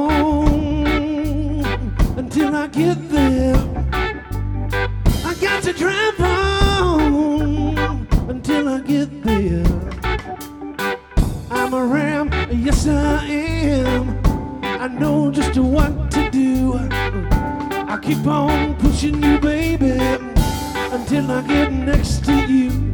on until I get there. I got to drive on until I get there. I'm a ram, yes I am. I know just what to do. I keep on pushing you, baby, until I get next to you.